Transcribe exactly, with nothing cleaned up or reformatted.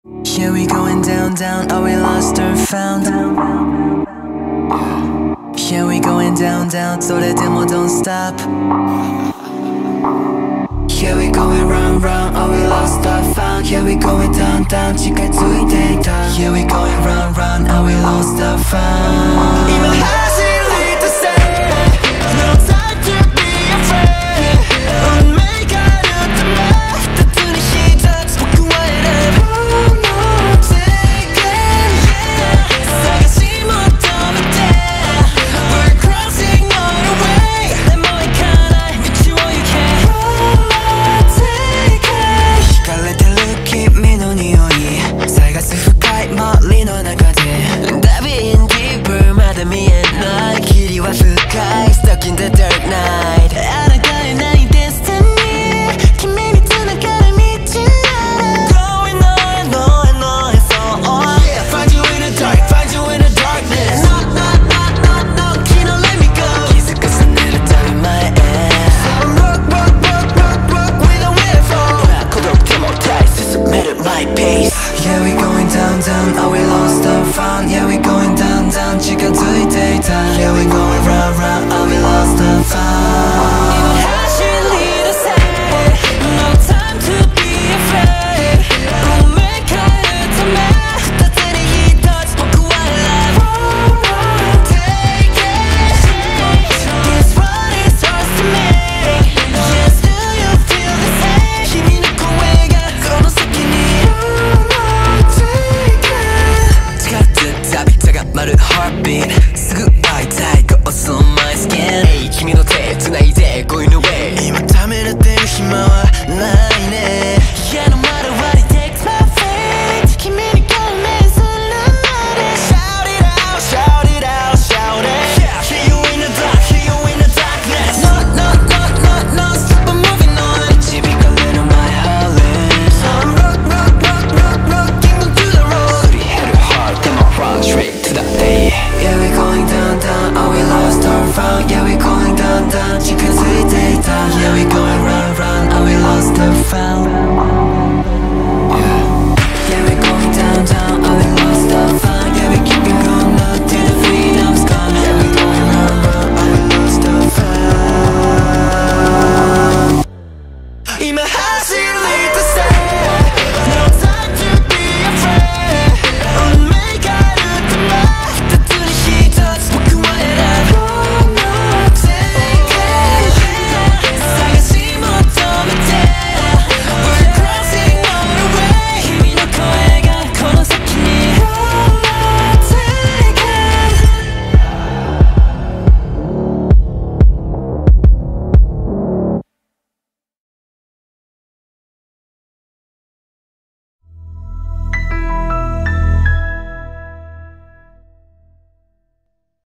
Yeah, we going down, down, are we lost or found? Yeah, we going down, down, so that demo don't stop. Yeah, we going round, round, are we lost or found? Yeah, we going down, down, 지금까지 down. Yeah, we going round, round, are we lost or found? 이만 하실리 to say, no time to be afraid. 운명이 가르쳤네. 따뜻한 시작, 스포크와의 랩. Stuck in the dark night. 알아가는 나의 destiny. 김민이 떠나가는 미친 날. Going on and on and on and so on. Yeah, find you in the dark, find you in the darkness. No, no, no, no, no, can't let me go. 기습해서 내렸다면 my ass. I'm rock, rock, rock, rock, rock with a waterfall. 나고독 못해, submit at my pace. Yeah, we going down, down, are we lost or found? Yeah, we going down, down, 지금까지 daytime. Yeah, we going round, round, are we lost or found? Even 하실리 to say, no time to be afraid. 운명이 가르쳤네. 따뜻한 이 touch, 스포크와의 life. Take it. It's what it's supposed to make. Yes, do you feel the same? 힘이 느껴 왜가 건너서끼니. 마른 heartbeat すぐ会いたい Go on my skin Hey 君の手繋いで Going away 今ためらってる暇はないね Yeah no matter what it takes my fate 君に共鳴するまで Shout it out Shout it out Shout it Yeah Hear you in the dark Hear you in the darkness No no no no no Stop I'm moving on 집이 걸리는 my heart lips I'm rock rock rock rock rocking to the road 소리 hit it hard Come on rock straight to the day Yeah we going down down Are we lost or found? Yeah we going down down 지금까지 daytime Yeah we going round round Are we lost or found? Yeah Yeah we going down down Are we lost or found? Yeah we keep it going up till the freedom's gone Yeah we going round round Are we lost or found? 이만 하실래